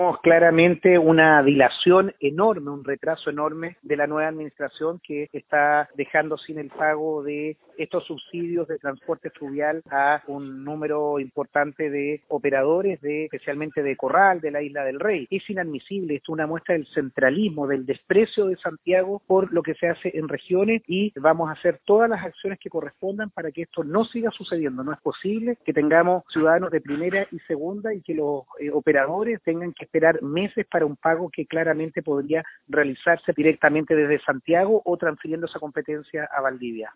Claramente una dilación enorme, un retraso enorme de la nueva administración que está dejando sin el pago de estos subsidios de transporte fluvial a un número importante de operadores, especialmente de Corral, de la Isla del Rey. Es inadmisible, esto es una muestra del centralismo, del desprecio de Santiago por lo que se hace en regiones y vamos a hacer todas las acciones que correspondan para que esto no siga sucediendo. No es posible que tengamos ciudadanos de primera y segunda y que los operadores tengan que esperar meses para un pago que claramente podría realizarse directamente desde Santiago o transfiriendo esa competencia a Valdivia.